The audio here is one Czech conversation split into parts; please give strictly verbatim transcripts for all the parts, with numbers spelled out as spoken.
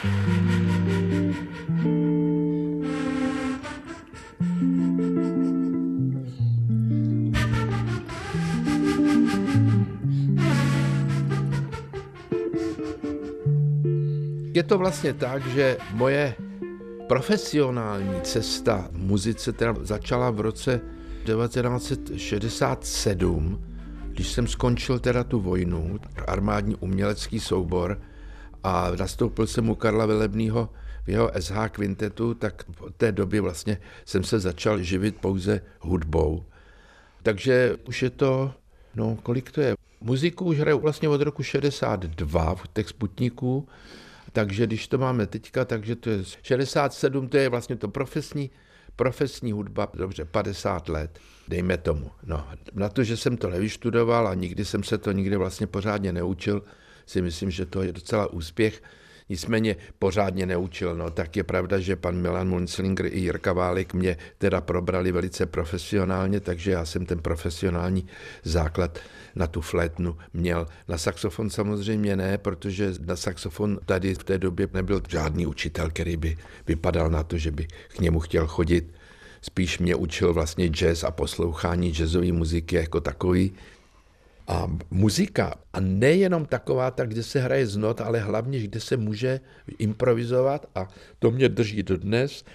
Je to vlastně tak, že moje profesionální cesta v muzice teda začala v roce devatenáct set šedesát sedm, když jsem skončil teda tu vojnu, armádní umělecký soubor, a nastoupil jsem u Karla Velebného v jeho S H kvintetu, tak v té době vlastně jsem se začal živit pouze hudbou. Takže už je to, no kolik to je? Muziku už hraju vlastně od roku šedesát dva v těch Sputniků, takže když to máme teďka, takže to je šedesát sedm, to je vlastně to profesní, profesní hudba, dobře, padesát let, dejme tomu. No, na to, že jsem to nevyštudoval a nikdy jsem se to nikdy vlastně pořádně neučil, si myslím, že to je docela úspěch. Nicméně pořádně neučil, no, tak je pravda, že pan Milan Munzlinger i Jirka Válek mě teda probrali velice profesionálně, takže já jsem ten profesionální základ na tu flétnu měl. Na saxofon samozřejmě ne, protože na saxofon tady v té době nebyl žádný učitel, který by vypadal na to, že by k němu chtěl chodit. Spíš mě učil vlastně jazz a poslouchání jazzové muziky jako takový. A muzika, a nejenom taková, tak kde se hraje z not, ale hlavně, kde se může improvizovat, a to mě drží dodnes.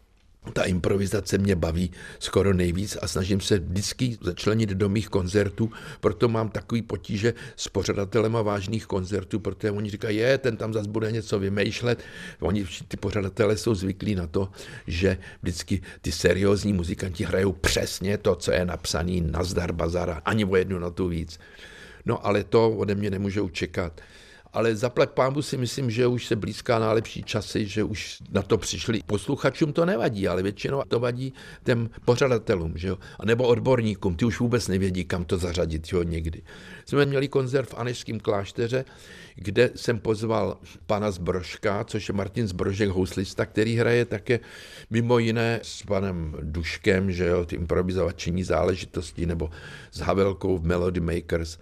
Ta improvizace mě baví skoro nejvíc a snažím se vždycky začlenit do mých koncertů, proto mám takový potíže s pořadatelem a vážných koncertů, protože oni říkají, je, ten tam zase bude něco vymýšlet. Oni, ty pořadatelé jsou zvyklí na to, že vždycky ty seriózní muzikanti hrajou přesně to, co je napsaný nazdar bazara, ani o jednu notu víc. No ale to ode mě nemůžou čekat. Ale zaplať pánbu si myslím, že už se blízká na lepší časy, že už na to přišli. Posluchačům to nevadí, ale většinou to vadí těm pořadatelům, že jo? A nebo odborníkům, ty už vůbec nevědí, kam to zařadit, jo, někdy. Jsme měli koncert v Anežském klášteře, kde jsem pozval pana Zbrožka, což je Martin Zbrožek, houslista, který hraje také mimo jiné s panem Duškem, že jo, ty improvizační záležitosti, nebo s Havelkou v Melody Makers.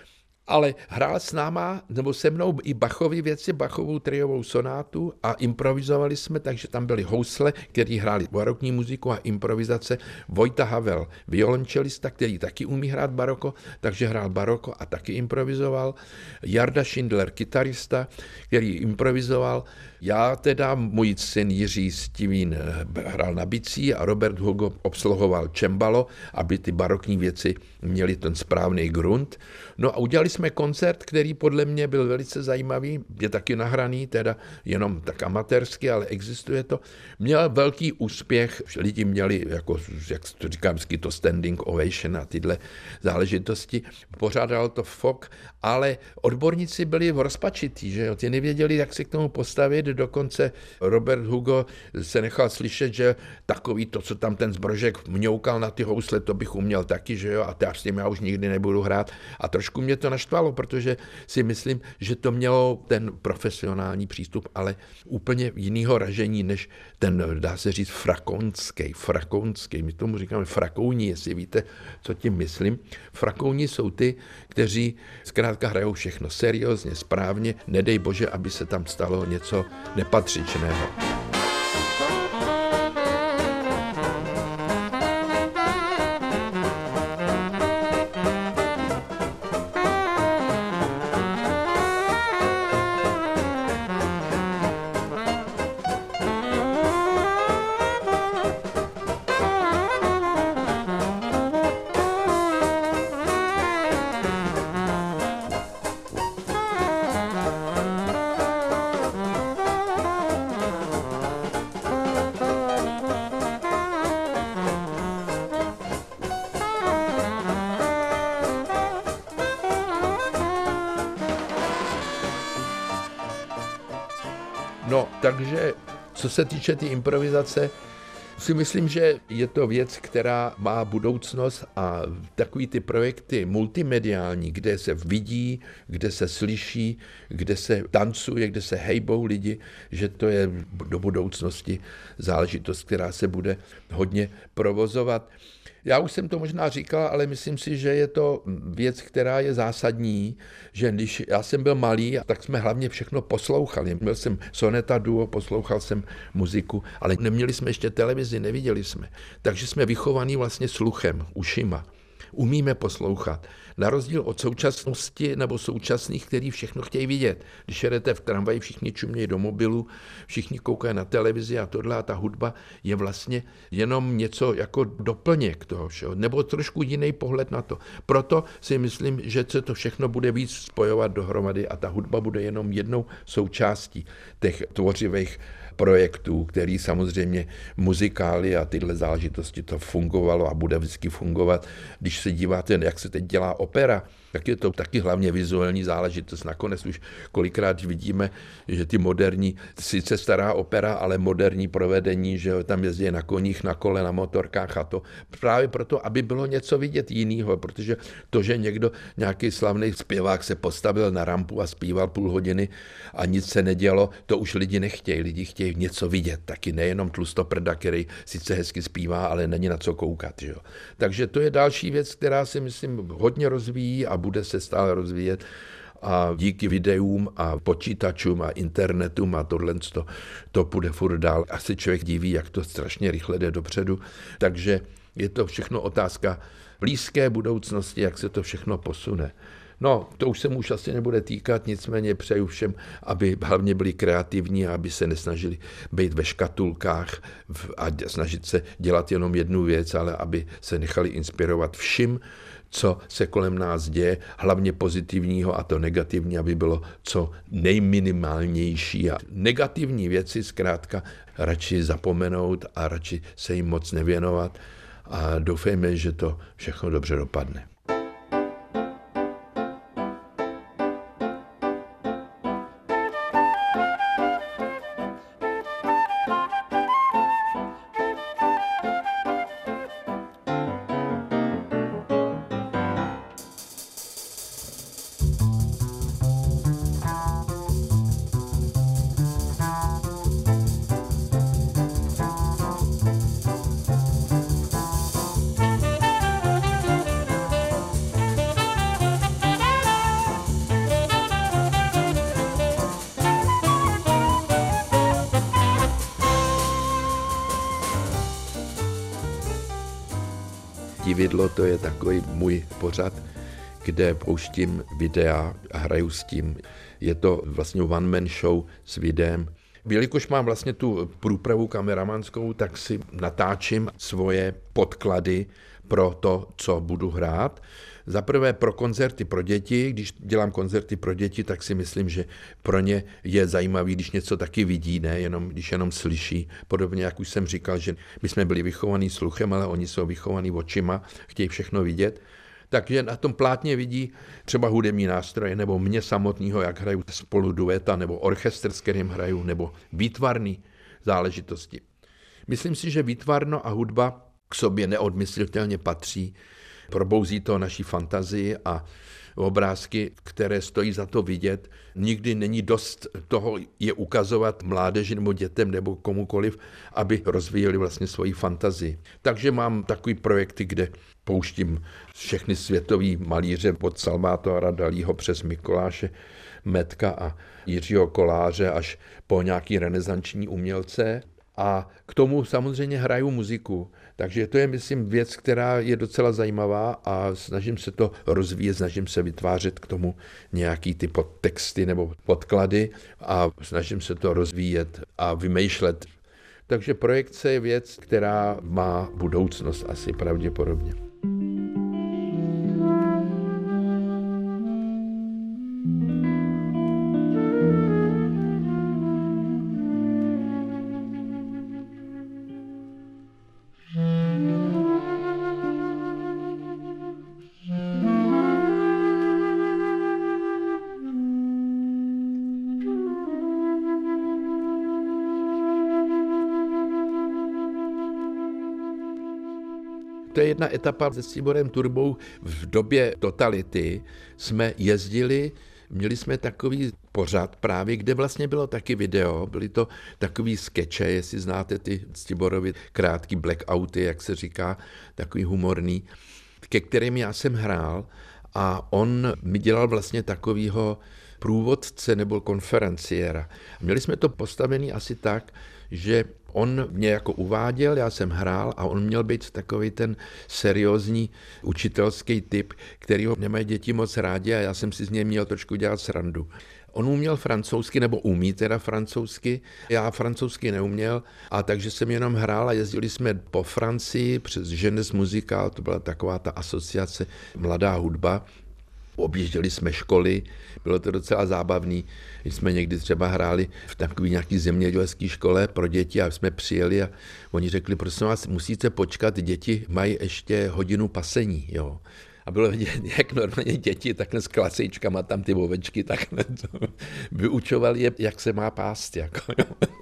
Ale hrál s náma, nebo se mnou i Bachovy věci, Bachovou triovou sonátu, a improvizovali jsme, takže tam byly housle, který hráli barokní muziku, a improvizace. Vojta Havel, violončelista, který taky umí hrát baroko, takže hrál baroko a taky improvizoval. Jarda Schindler, kytarista, který improvizoval. Já teda, můj syn Jiří Stivín hrál na bicí a Robert Hugo obsluhoval čembalo, aby ty barokní věci měly ten správný grunt. No a udělali jsme koncert, který podle mě byl velice zajímavý, je taky nahraný, teda jenom tak amatérsky, ale existuje to. Měl velký úspěch, lidi měli, jako, jak to říkám, to standing ovation a tyhle záležitosti. Pořádal to F O K, ale odborníci byli rozpačití, že jo, ti nevěděli, jak se k tomu postavit, dokonce Robert Hugo se nechal slyšet, že takový to, co tam ten Zbrožek mňoukal na ty housle, to bych uměl taky, že jo, a já s tím já už nikdy nebudu hrát. A trošku mě to naštvalo, protože si myslím, že to mělo ten profesionální přístup, ale úplně jinýho ražení, než ten, dá se říct, frakonský, frakonský. My tomu říkáme frakouni, jestli víte, co tím myslím. Frakouni jsou ty, kteří zkrátka hrajou všechno seriózně, správně, nedej bože, aby se tam stalo něco nepatřičného. No, takže co se týče ty improvizace, si myslím, že je to věc, která má budoucnost, a takový ty projekty multimediální, kde se vidí, kde se slyší, kde se tancuje, kde se hejbou lidi, že to je do budoucnosti záležitost, která se bude hodně provozovat. Já už jsem to možná říkal, ale myslím si, že je to věc, která je zásadní, že když já jsem byl malý, tak jsme hlavně všechno poslouchali. Měl jsem Soneta Duo, poslouchal jsem muziku, ale neměli jsme ještě televizi, neviděli jsme. Takže jsme vychovaní vlastně sluchem, ušima. Umíme poslouchat. Na rozdíl od současnosti nebo současných, který všechno chtějí vidět. Když jedete v tramvaji, všichni čumějí do mobilu, všichni koukají na televizi a tohle a ta hudba je vlastně jenom něco jako doplněk toho všeho, nebo trošku jiný pohled na to. Proto si myslím, že se to všechno bude víc spojovat dohromady a ta hudba bude jenom jednou součástí těch tvořivých projektů, který samozřejmě muzikály a tyhle záležitosti to fungovalo a bude vždycky fungovat. Když se díváte, jak se teď dělá opera, tak je to taky hlavně vizuální záležitost. Nakonec už kolikrát vidíme, že ty moderní, sice stará opera, ale moderní provedení, že tam jezdí na koních, na kole, na motorkách a to právě proto, aby bylo něco vidět jinýho, protože to, že někdo, nějaký slavný zpěvák se postavil na rampu a zpíval půl hodiny a nic se nedělo, to už lidi nechtějí. Lidi chtějí něco vidět, taky nejenom tlustoprda, který sice hezky zpívá, ale není na co koukat. Že jo. Takže to je další věc, která si myslím hodně rozvíjí a bude se stále rozvíjet a díky videům a počítačům a internetům a tohle to, to půjde furt dál. Asi člověk diví, jak to strašně rychle jde dopředu, takže je to všechno otázka blízké budoucnosti, jak se to všechno posune. No, to už se mu už asi nebude týkat, nicméně přeju všem, aby hlavně byli kreativní a aby se nesnažili být ve škatulkách a snažit se dělat jenom jednu věc, ale aby se nechali inspirovat vším, co se kolem nás děje, hlavně pozitivního a to negativní, aby bylo co nejminimálnější. A negativní věci zkrátka radši zapomenout a radši se jim moc nevěnovat a doufejme, že to všechno dobře dopadne. Dividlo, to je takový můj pořad, kde pouštím videa a hraju s tím. Je to vlastně one-man show s videem. Jelikož mám vlastně tu průpravu kameramanskou, tak si natáčím svoje podklady pro to, co budu hrát. Za prvé pro koncerty pro děti. Když dělám koncerty pro děti, tak si myslím, že pro ně je zajímavý, když něco taky vidí, ne jenom, když jenom slyší. Podobně, jak už jsem říkal, že my jsme byli vychovaní sluchem, ale oni jsou vychovaní očima, chtějí všechno vidět. Takže na tom plátně vidí třeba hudební nástroje, nebo mě samotného, jak hraju spolu dueta, nebo orchestr, s kterým hraju, nebo výtvarný záležitosti. Myslím si, že výtvarno a hudba k sobě neodmyslitelně patří. Probouzí to naší fantazii a obrázky, které stojí za to vidět. Nikdy není dost toho je ukazovat mládeži nebo dětem nebo komukoliv, aby rozvíjeli vlastně svoji fantazii. Takže mám takový projekty, kde pouštím všechny světový malíře od Salvatora Dalího přes Mikuláše Metka a Jiřího Koláře až po nějaký renesanční umělce. A k tomu samozřejmě hraju muziku. Takže to je, myslím, věc, která je docela zajímavá a snažím se to rozvíjet, snažím se vytvářet k tomu nějaký ty podtexty nebo podklady a snažím se to rozvíjet a vymýšlet. Takže projekce je věc, která má budoucnost asi pravděpodobně. To je jedna etapa se Ciborem Turbou. V době totality jsme jezdili měli jsme takový pořad právě, kde vlastně bylo taky video, byly to takový skeče, jestli znáte ty Ctiborovy krátký blackouty, jak se říká, takový humorný, ke kterým já jsem hrál a on mi dělal vlastně takovýho průvodce nebo konferenciéra. Měli jsme to postavený asi tak, že on mě jako uváděl, já jsem hrál a on měl být takový ten seriózní učitelský typ, kterýho nemají děti moc rádi a já jsem si z něj měl trošku dělat srandu. On uměl francouzsky, nebo umí teda francouzsky, já francouzsky neuměl, a takže jsem jenom hrál a jezdili jsme po Francii přes Jeunesse Musicale, to byla taková ta asociace Mladá hudba. Objížděli jsme školy, bylo to docela zábavný, když jsme někdy třeba hráli v takové nějaké zemědělské škole pro děti a jsme přijeli a oni řekli, prosím vás, musíte počkat, děti mají ještě hodinu pasení, jo. A bylo vidět, jak normálně děti takhle s klasejčkama, tam ty ovečky takhle to, vyučovali je, jak se má pást. Jako, jo.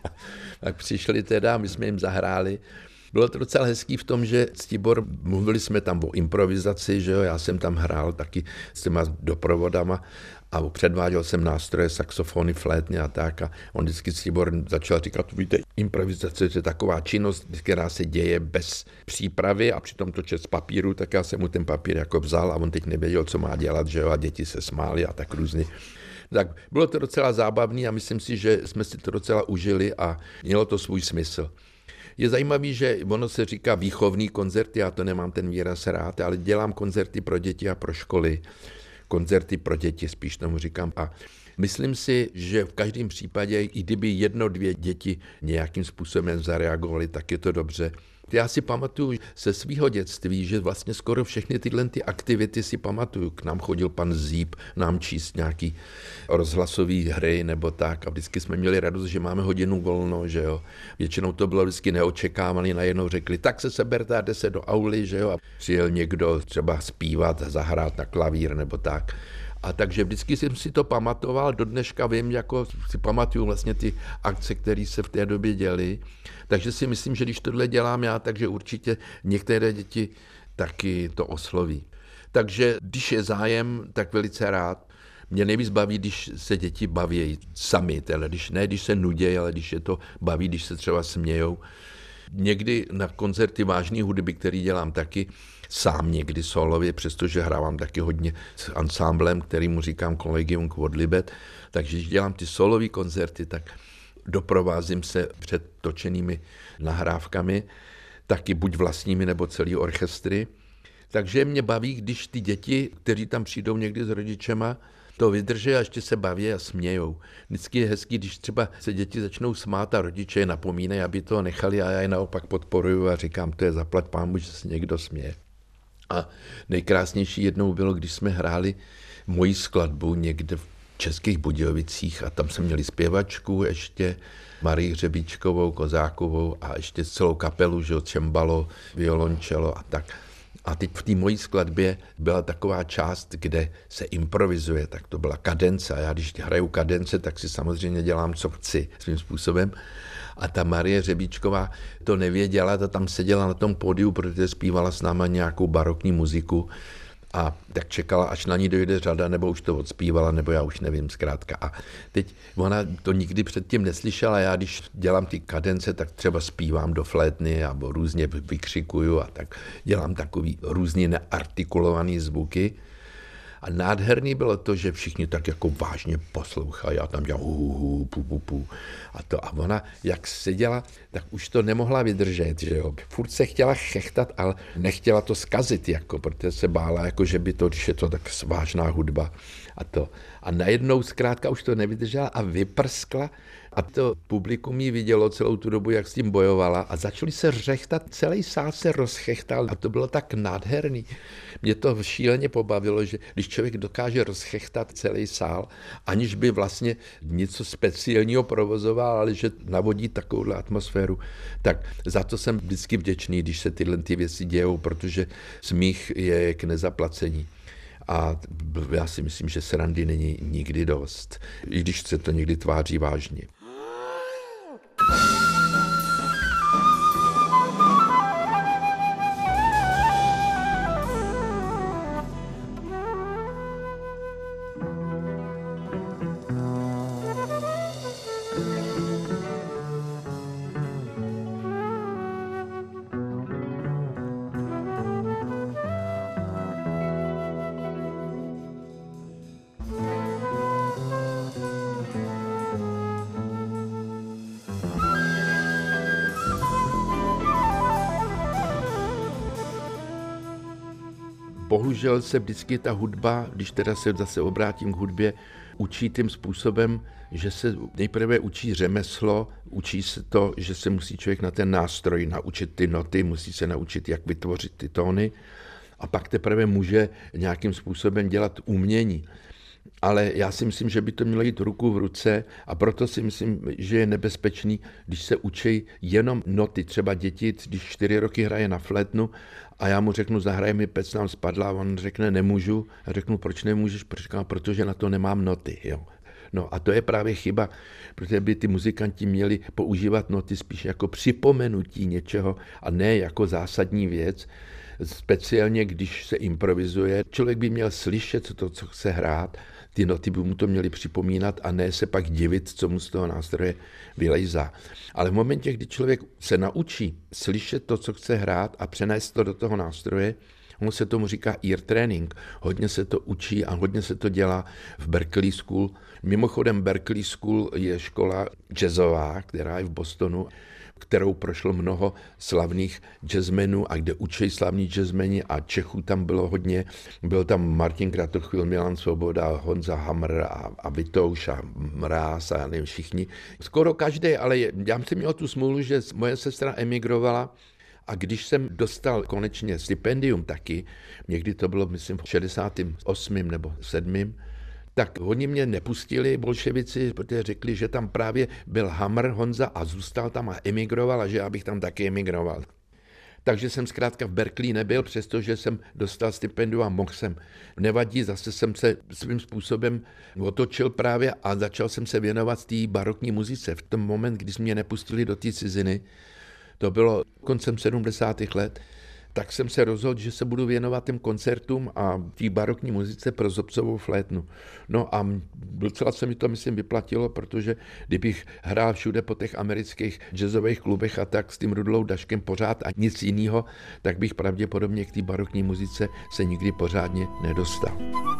Tak přišli teda, my jsme jim zahráli. Bylo to docela hezký v tom, že Ctibor, mluvili jsme tam o improvizaci, že jo, já jsem tam hrál taky s těma doprovodama a předváděl jsem nástroje, saxofony, flétny a tak. A on vždycky Ctibor začal říkat, víte, improvizace je taková činnost, která se děje bez přípravy a přitom to čet z papíru, tak já jsem mu ten papír jako vzal a on teď nevěděl, co má dělat, že jo, a děti se smály a tak různě. Tak bylo to docela zábavný a myslím si, že jsme si to docela užili a mělo to svůj smysl. Je zajímavý, že ono se říká výchovný koncerty, já to nemám ten výraz rád, ale dělám koncerty pro děti a pro školy. Koncerty pro děti spíš tomu říkám. A myslím si, že v každém případě, i kdyby jedno, dvě děti nějakým způsobem zareagovaly, tak je to dobře. Já si pamatuju ze svého dětství, že vlastně skoro všechny tyhle ty aktivity si pamatuju. K nám chodil pan Zíp nám číst nějaký rozhlasový hry nebo tak a vždycky jsme měli radost, že máme hodinu volno, že jo. Většinou to bylo vždycky neočekávané, najednou řekli, tak se seberte a jde se do auly, že jo. A přijel někdo třeba zpívat, zahrát na klavír nebo tak. A takže vždycky jsem si to pamatoval, do dneška vím, jako si pamatuju vlastně ty akce, které se v té době děly. Takže si myslím, že když tohle dělám já, takže určitě některé děti taky to osloví. Takže když je zájem, tak velice rád. Mě nejvíc baví, když se děti baví sami, teda, když, ne když se nudějí, ale když je to baví, když se třeba smějou. Někdy na koncerty vážné hudby, který dělám taky, sám někdy solově, přestože hrávám taky hodně s ansámblem, kterýmu říkám Collegium Quodlibet, takže když dělám ty solové koncerty, tak doprovázím se před točenými nahrávkami, taky buď vlastními nebo celý orchestry. Takže mě baví, když ty děti, kteří tam přijdou někdy s rodičema, to vydrží a ještě se baví a smějou. Vždycky je hezký, když třeba se děti začnou smát a rodiče je napomínají, aby to nechali a já je naopak podporuju a říkám, to je zaplať pámu, že se někdo směje. A nejkrásnější jednou bylo, když jsme hráli moji skladbu někde v Českých Budějovicích a tam jsme měli zpěvačku ještě, Marii Hřebíčkovou, Kozákovou a ještě celou kapelu, že čembalo, violončelo a tak. A teď v té mojí skladbě byla taková část, kde se improvizuje, tak to byla kadence. A já když hraju kadence, tak si samozřejmě dělám, co chci svým způsobem. A ta Marie Řebíčková to nevěděla, ta tam seděla na tom pódiu, protože zpívala s náma nějakou barokní muziku. A tak čekala, až na ní dojde řada, nebo už to odspívala, nebo já už nevím zkrátka. A teď ona to nikdy předtím neslyšela, já když dělám ty kadence, tak třeba zpívám do flétny, nebo různě vykřikuju a tak dělám takový různě neartikulovaný zvuky. A nádherný bylo to, že všichni tak jako vážně poslouchají a tam dělám hu, pu, pu, pu. A to a ona, jak seděla, tak už to nemohla vydržet, že jo. Furt se chtěla chechtat, ale nechtěla to zkazit, jako, protože se bála, jako, že by to, když je to tak vážná hudba a to. A najednou zkrátka už to nevydržela a vyprskla a to publikum jí vidělo celou tu dobu, jak s tím bojovala a začali se řechtat, celý sál se rozchechtal a to bylo tak nádherný. Mě to šíleně pobavilo, že když člověk dokáže rozchechtat celý sál, aniž by vlastně něco speciálního provozoval, ale že navodí takovouhle atmosféru, tak za to jsem vždycky vděčný, když se tyhle ty věci dějou, protože smích je k nezaplacení. A já si myslím, že srandy není nikdy dost, i když se to někdy tváří vážně. bohužel se vždycky ta hudba, když teda se zase obrátím k hudbě, učí tím způsobem, že se nejprve učí řemeslo, učí se to, že se musí člověk na ten nástroj naučit ty noty, musí se naučit, jak vytvořit ty tóny a pak teprve může nějakým způsobem dělat umění. Ale já si myslím, že by to mělo jít ruku v ruce a proto si myslím, že je nebezpečný, když se učí jenom noty. Třeba děti, když čtyři roky hraje na flétnu a já mu řeknu, zahraj mi Pec nám spadla a on řekne, nemůžu. A řeknu, proč nemůžeš? Protože na to nemám noty. Jo. No a to je právě chyba, protože by ty muzikanti měli používat noty spíš jako připomenutí něčeho a ne jako zásadní věc. Speciálně, když se improvizuje, člověk by měl slyšet to, co chce hrát, ty noty by mu to měly připomínat a ne se pak divit, co mu z toho nástroje vylejzá. Ale v momentě, kdy člověk se naučí slyšet to, co chce hrát a přenést to do toho nástroje, on se tomu říká ear training. Hodně se to učí a hodně se to dělá v Berklee School. Mimochodem Berklee School je škola jazzová, která je v Bostonu, kterou prošlo mnoho slavných jazzmenů a kde učí slavní jazzmeni a Čechů tam bylo hodně. Byl tam Martin Kratochvíl, Milan Svoboda, Honza Hamr a, a Vitouš a Mráz a nevím všichni. Skoro každý, ale já jsem měl tu smůlu, že moje sestra emigrovala a když jsem dostal konečně stipendium taky, někdy to bylo, myslím, v šedesátém osmém nebo sedmém, tak oni mě nepustili, bolševici, protože řekli, že tam právě byl Hamr Honza a zůstal tam a emigroval a že já bych tam taky emigroval. Takže jsem zkrátka v Berkeley nebyl, přestože jsem dostal stipendium a mohl jsem. Nevadí, zase jsem se svým způsobem otočil právě a začal jsem se věnovat té barokní muzice. V tom moment, kdy mě nepustili do té ciziny, to bylo koncem sedmdesátých let, tak jsem se rozhodl, že se budu věnovat těm koncertům a té barokní muzice pro zobcovou flétnu. No a docela se mi to, myslím, vyplatilo, protože kdybych hrál všude po těch amerických jazzových klubech a tak s tím Rudolou Daškem pořád a nic jiného, tak bych pravděpodobně k té barokní muzice se nikdy pořádně nedostal.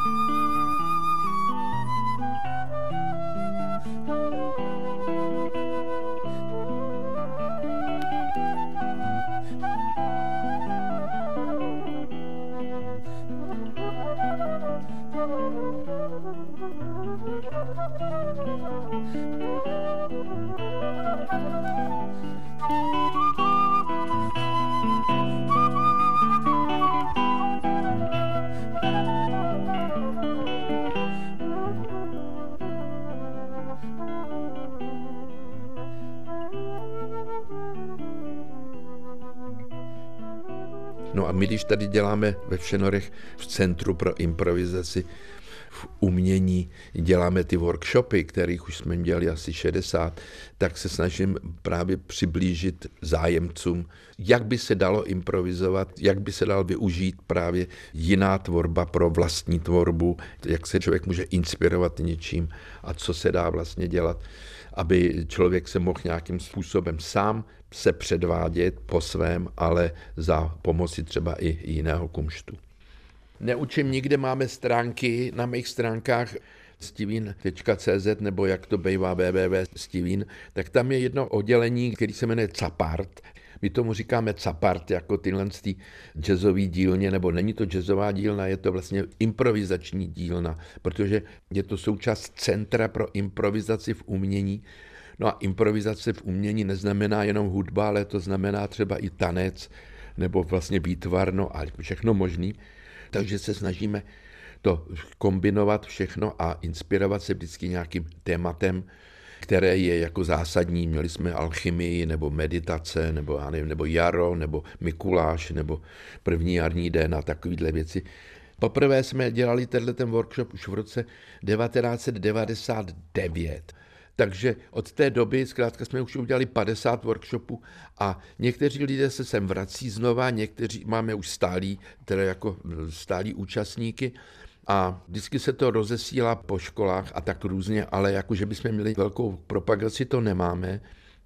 No a my, když tady děláme ve Všenorech v Centru pro improvizaci v umění, děláme ty workshopy, kterých už jsme dělali asi šedesát, tak se snažím právě přiblížit zájemcům, jak by se dalo improvizovat, jak by se dal využít právě jiná tvorba pro vlastní tvorbu, jak se člověk může inspirovat něčím a co se dá vlastně dělat, aby člověk se mohl nějakým způsobem sám se předvádět po svém, ale za pomoci třeba i jiného kumštu. Neučím, nikde máme stránky na mých stránkách steven tečka cé zet nebo jak to bývá w w w tečka steven, tak tam je jedno oddělení, který se jmenuje Capart. My tomu říkáme Capart jako tyhle jazzový dílně, nebo není to jazzová dílna, je to vlastně improvizační dílna, protože je to součást Centra pro improvizaci v umění. No a improvizace v umění neznamená jenom hudba, ale to znamená třeba i tanec, nebo vlastně výtvarno a všechno možný. Takže se snažíme to kombinovat všechno a inspirovat se vždycky nějakým tématem, které je jako zásadní. Měli jsme alchymii, nebo meditace, nebo, já nevím, nebo jaro, nebo Mikuláš, nebo první jarní den a takovéhle věci. Poprvé jsme dělali tenhle workshop už v roce devatenáct set devadesát devět. Takže od té doby zkrátka jsme už udělali padesát workshopů a někteří lidé se sem vrací znova, někteří máme už stálí, teda jako stálí účastníky a vždycky se to rozesílá po školách a tak různě, ale jako, že bychom měli velkou propagaci, to nemáme.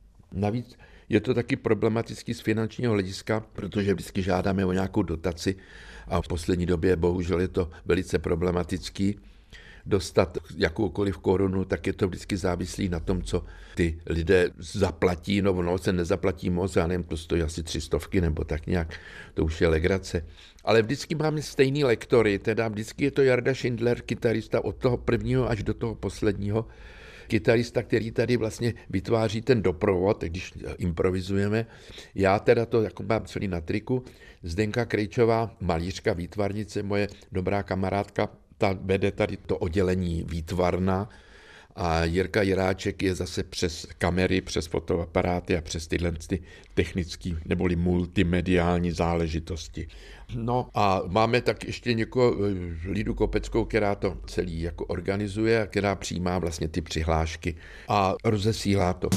Navíc je to taky problematický z finančního hlediska, protože vždycky žádáme o nějakou dotaci a v poslední době bohužel je to velice problematický. dostat jakoukoliv korunu, tak je to vždycky závislý na tom, co ty lidé zaplatí, no ono se nezaplatí moc, já nevím, to stojí asi tři stovky nebo tak nějak, to už je legrace. Ale vždycky máme stejný lektory, teda vždycky je to Jarda Šindler, kytarista od toho prvního až do toho posledního, kytarista, který tady vlastně vytváří ten doprovod, když improvizujeme. Já teda to jako mám celý na triku. Zdenka Krejčová, malířka, výtvarnice, moje dobrá kamarádka, ta vede tady to oddělení výtvarna a Jirka Jiráček je zase přes kamery, přes fotoaparáty a přes tyhle ty technické neboli multimediální záležitosti. No a máme tak ještě někoho, Lidu Kopeckou, která to celý jako organizuje a která přijímá vlastně ty přihlášky a rozesílá to.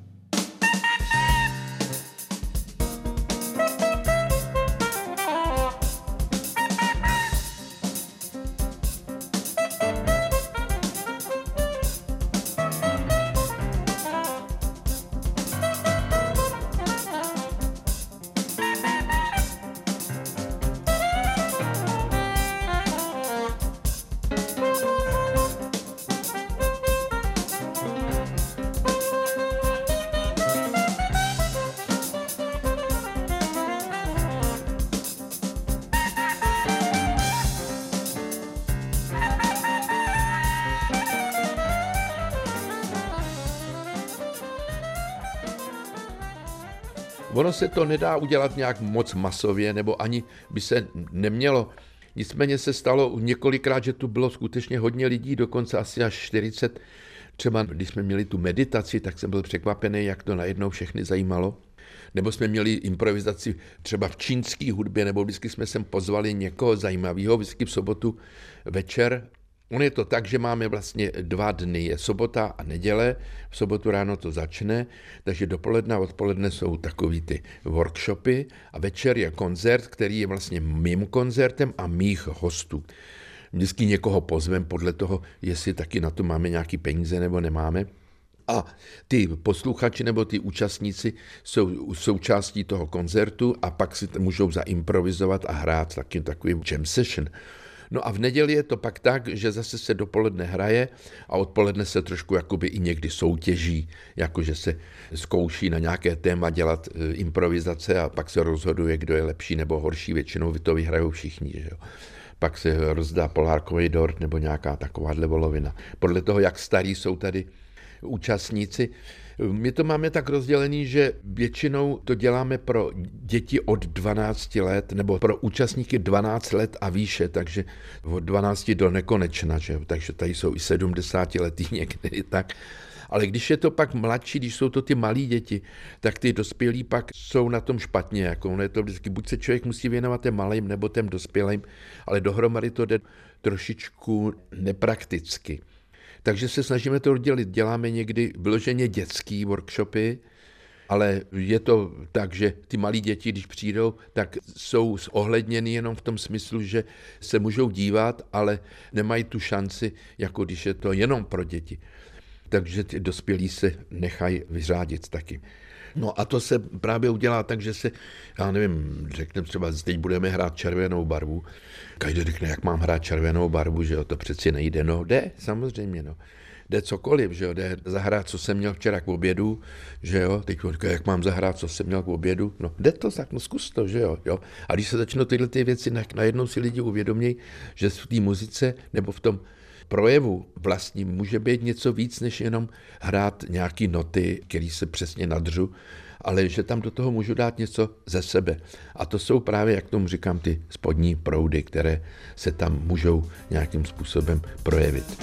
Ono se to nedá udělat nějak moc masově, nebo ani by se nemělo. Nicméně se stalo několikrát, že tu bylo skutečně hodně lidí, dokonce asi až čtyřicet. Třeba když jsme měli tu meditaci, tak jsem byl překvapený, jak to najednou všechny zajímalo. Nebo jsme měli improvizaci třeba v čínské hudbě, nebo vždycky jsme sem pozvali někoho zajímavého, vždycky v sobotu večer. On je to tak, že máme vlastně dva dny, je sobota a neděle, v sobotu ráno to začne, takže dopoledne a odpoledne jsou takový ty workshopy a večer je koncert, který je vlastně mým koncertem a mých hostů. Vždycky někoho pozvem podle toho, jestli taky na to máme nějaký peníze nebo nemáme. A ty posluchači nebo ty účastníci jsou součástí toho koncertu a pak si můžou zaimprovizovat a hrát taky takový jam session. No a v neděli je to pak tak, že zase se dopoledne hraje a odpoledne se trošku jakoby i někdy soutěží, jakože se zkouší na nějaké téma dělat improvizace a pak se rozhoduje, kdo je lepší nebo horší, většinou to vyhrajou všichni, že jo. Pak se rozdá polárkový dort nebo nějaká takováhle volovina. Podle toho, jak starí jsou tady účastníci. My to máme tak rozdělený, že většinou to děláme pro děti od dvanácti let nebo pro účastníky dvanáct let a výše, takže od dvanácti do nekonečna, že? Takže tady jsou i sedmdesátiletí někdy tak. Ale když je to pak mladší, když jsou to ty malí děti, tak ty dospělí pak jsou na tom špatně. Jako ono je to vždycky, buď se člověk musí věnovat těm malým nebo těm dospělým, ale dohromady to jde trošičku neprakticky. Takže se snažíme to oddělit. Děláme někdy vyloženě dětský workshopy, ale je to tak, že ty malí děti, když přijdou, tak jsou zohledněny jenom v tom smyslu, že se můžou dívat, ale nemají tu šanci, jako když je to jenom pro děti. Takže ty dospělí se nechají vyřádit taky. No a to se právě udělá tak, že se, já nevím, řekneme třeba, teď budeme hrát červenou barvu. Každý řekne, jak mám hrát červenou barvu, že jo, to přeci nejde. No jde, samozřejmě, no. Jde cokoliv, že jo, jde zahrát, co jsem měl včera k obědu, že jo, teď říká, jak mám zahrát, co jsem měl k obědu, no jde to tak, no zkus to, že jo, jo. A když se začnou tyhle ty věci, najednou si lidi uvědomějí, že v té muzice nebo v tom projevu vlastní může být něco víc, než jenom hrát nějaký noty, který se přesně nadřu, ale že tam do toho můžu dát něco ze sebe. A to jsou právě, jak tomu říkám, ty spodní proudy, které se tam můžou nějakým způsobem projevit.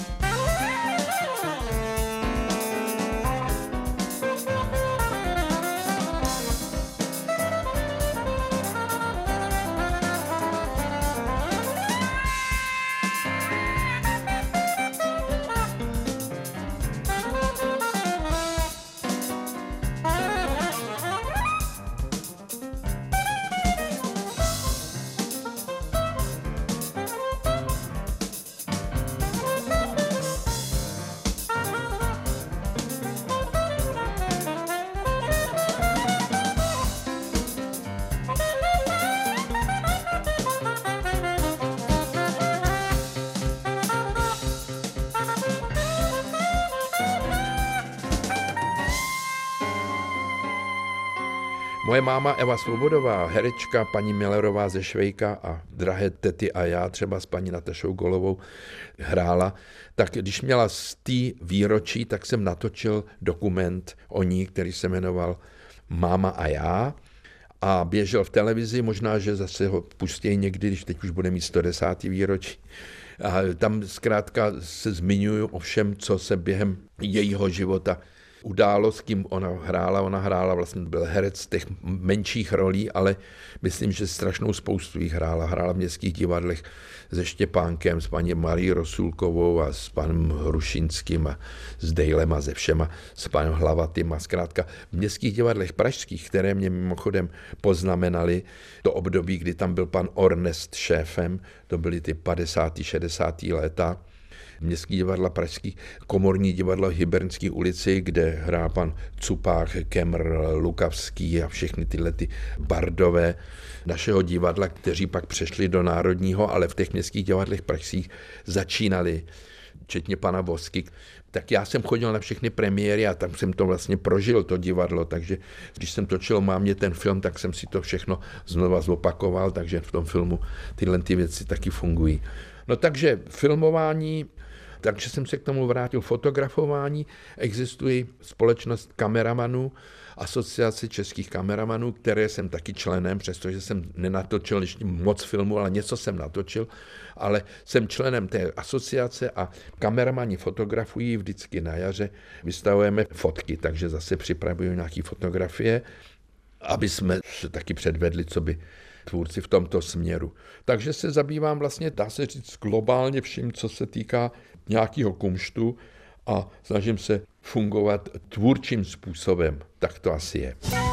Moje máma Eva Svobodová, herečka, paní Millerová ze Švejka a Drahé tety a já třeba s paní Natašou Golovou hrála, tak když měla z té výročí, tak jsem natočil dokument o ní, který se jmenoval Máma a já a běžel v televizi, možná, že zase ho pustí někdy, když teď už bude mít sto desáté výročí. A tam zkrátka se zmiňuju o všem, co se během jejího života událo, s kým ona hrála. Ona hrála, vlastně byl herec těch menších rolí, ale myslím, že strašnou spoustu jich hrála. Hrála v městských divadlech se Štěpánkem, s paní Marí Rosulkovou a s panem Hrušinským a s Dejlem a se všema, s panem Hlavatým a zkrátka v městských divadlech pražských, které mě mimochodem poznamenaly to období, kdy tam byl pan Ornest šéfem, to byly ty padesátá šedesátá léta, Městský divadla pražský, komorní divadlo v Hybernské ulici, kde hrál pan Cupák, Kemr, Lukavský a všechny tyhle ty bardové našeho divadla, kteří pak přešli do Národního, ale v těch městských divadlech pražských začínali, včetně pana Vosky. Tak já jsem chodil na všechny premiéry a tam jsem to vlastně prožil, to divadlo, takže když jsem točil Mámě ten film, tak jsem si to všechno znova zopakoval, takže v tom filmu tyhle ty věci taky fungují. No takže filmování, takže jsem se k tomu vrátil, fotografování. Existuje společnost kameramanů, asociace českých kameramanů, které jsem taky členem, přestože jsem nenatočil ještě moc filmů, ale něco jsem natočil, ale jsem členem té asociace a kameramani fotografují vždycky na jaře, vystavujeme fotky, takže zase připravuju nějaké fotografie, aby jsme se taky předvedli, co by tvůrci v tomto směru. Takže se zabývám vlastně, dá se říct, globálně vším, co se týká nějakého kumštu a snažím se fungovat tvůrčím způsobem. Tak to asi je.